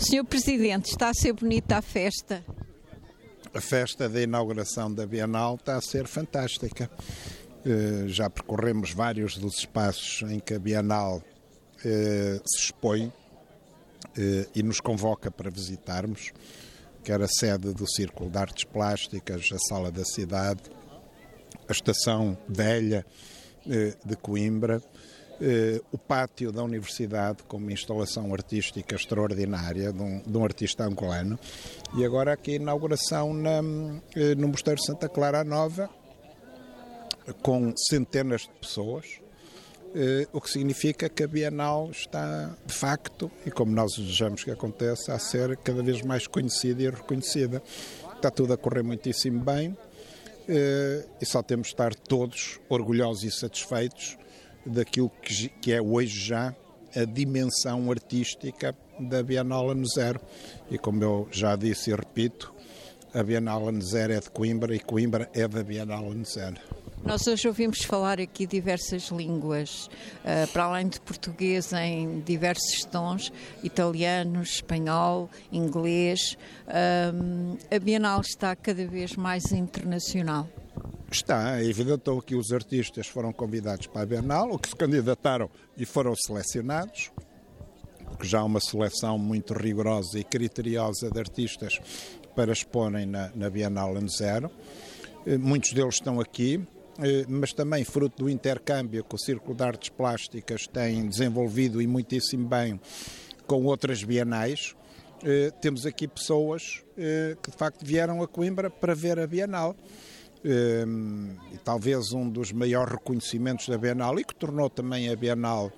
Senhor Presidente, está a ser bonita a festa? A festa da inauguração da Bienal está a ser fantástica. Já percorremos vários dos espaços em que a Bienal se expõe e nos convoca para visitarmos, quer a sede do Círculo de Artes Plásticas, a Sala da Cidade, a Estação Velha de Coimbra, o pátio da Universidade, com uma instalação artística extraordinária de um artista angolano, e agora aqui a inauguração no Mosteiro de Santa Clara a Nova, com centenas de pessoas, o que significa que a Bienal está, de facto, e como nós desejamos que aconteça, a ser cada vez mais conhecida e reconhecida. Está tudo a correr muitíssimo bem e só temos de estar todos orgulhosos e satisfeitos daquilo que é hoje já a dimensão artística da Bienal Ano Zero. E como eu já disse e repito, a Bienal Ano Zero é de Coimbra e Coimbra é da Bienal Ano Zero. Nós hoje ouvimos falar aqui diversas línguas, para além de português em diversos tons, italiano, espanhol, inglês. A Bienal está cada vez mais internacional. Está, é evidente que os artistas foram convidados para a Bienal, ou que se candidataram e foram selecionados, porque já há uma seleção muito rigorosa e criteriosa de artistas para exporem na Bienal Ano Zero. Muitos deles estão aqui, mas também fruto do intercâmbio que o Círculo de Artes Plásticas tem desenvolvido e muitíssimo bem com outras bienais. Temos aqui pessoas que de facto vieram a Coimbra para ver a Bienal. E talvez um dos maiores reconhecimentos da Bienal e que tornou também a Bienal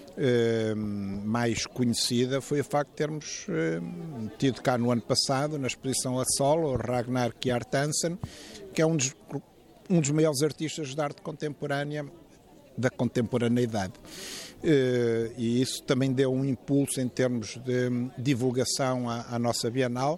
mais conhecida foi o facto de termos tido cá no ano passado, na exposição a solo, o Ragnar Kjartansson, que é um dos maiores artistas de arte contemporânea da contemporaneidade. E isso também deu um impulso em termos de divulgação à nossa Bienal.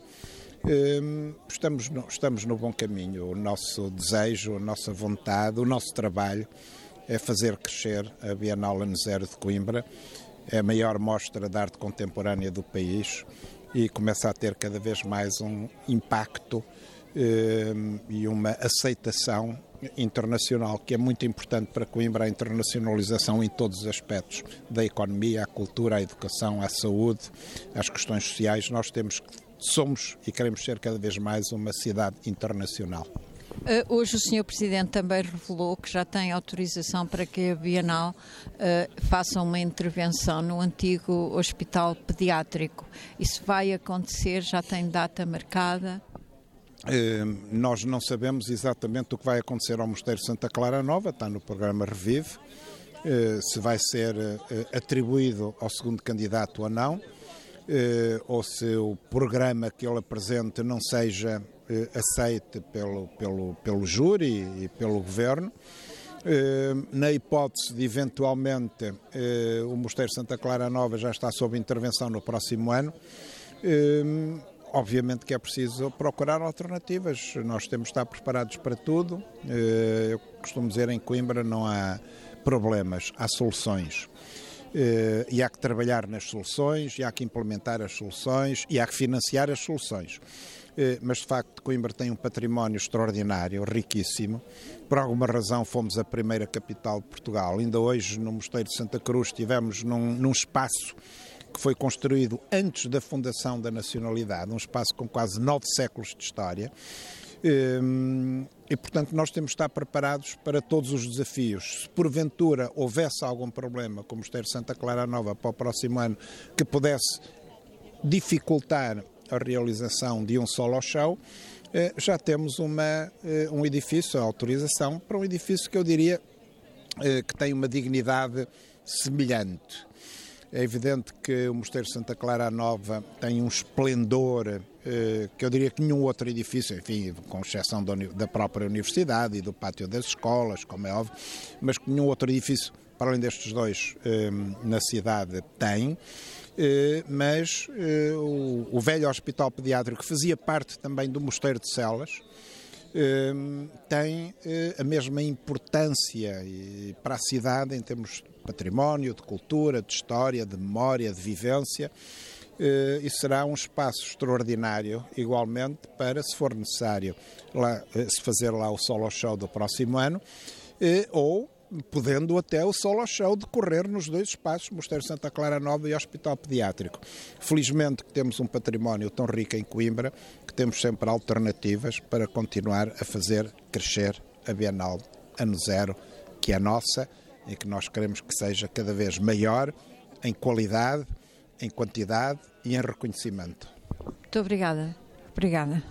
Estamos no bom caminho. O nosso desejo, a nossa vontade, o nosso trabalho é fazer crescer a Bienal Ano Zero de Coimbra. É a maior mostra de arte contemporânea do país e começa a ter cada vez mais um impacto e uma aceitação internacional, que é muito importante para Coimbra, a internacionalização em todos os aspectos, da economia, à cultura, à educação, à saúde, às questões sociais. Nós somos e queremos ser cada vez mais uma cidade internacional. Hoje o Sr. Presidente também revelou que já tem autorização para que a Bienal faça uma intervenção no antigo hospital pediátrico. Isso vai acontecer? Já tem data marcada? Nós não sabemos exatamente o que vai acontecer ao Mosteiro de Santa Clara Nova, está no programa Revive, se vai ser atribuído ao segundo candidato ou não, ou se o programa que ele apresente não seja aceite pelo júri e pelo governo. Na hipótese de eventualmente o Mosteiro de Santa Clara Nova já está sob intervenção no próximo ano, obviamente que é preciso procurar alternativas. Nós temos de estar preparados para tudo. Eu costumo dizer, em Coimbra não há problemas, há soluções. E há que trabalhar nas soluções, e há que implementar as soluções, e há que financiar as soluções. Mas, de facto, Coimbra tem um património extraordinário, riquíssimo. Por alguma razão fomos a primeira capital de Portugal. Ainda hoje, no Mosteiro de Santa Cruz, estivemos num espaço que foi construído antes da fundação da nacionalidade, um espaço com quase 9 séculos de história. E, portanto, nós temos de estar preparados para todos os desafios. Se porventura houvesse algum problema com o Mosteiro de Santa Clara Nova para o próximo ano que pudesse dificultar a realização de um solo show, já temos um edifício, a autorização para um edifício que eu diria que tem uma dignidade semelhante. É evidente que o Mosteiro de Santa Clara Nova tem um esplendor que eu diria que nenhum outro edifício, enfim, com exceção da própria universidade e do pátio das escolas, como é óbvio, mas que nenhum outro edifício, para além destes dois, na cidade tem. Mas o velho hospital pediátrico, que fazia parte também do Mosteiro de Celas, tem a mesma importância para a cidade em termos de património, de cultura, de história, de memória, de vivência, e será um espaço extraordinário, igualmente, para, se for necessário, se fazer lá o solo show do próximo ano, ou podendo até o solo show decorrer nos dois espaços, Mosteiro Santa Clara Nova e Hospital Pediátrico. Felizmente que temos um património tão rico em Coimbra, que temos sempre alternativas para continuar a fazer crescer a Bienal Ano Zero, que é nossa e que nós queremos que seja cada vez maior em qualidade, em quantidade e em reconhecimento. Muito obrigada. Obrigada.